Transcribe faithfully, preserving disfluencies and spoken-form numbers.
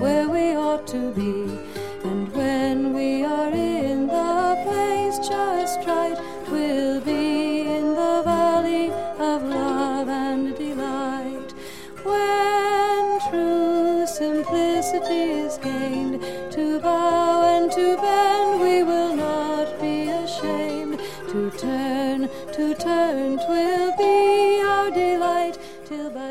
where we ought to be. And when we are in the place just right, we'll be in the valley of love and delight. When true simplicity is gained, to bow and to bend we will not be ashamed. To turn, to turn, 'twill be our delight, till by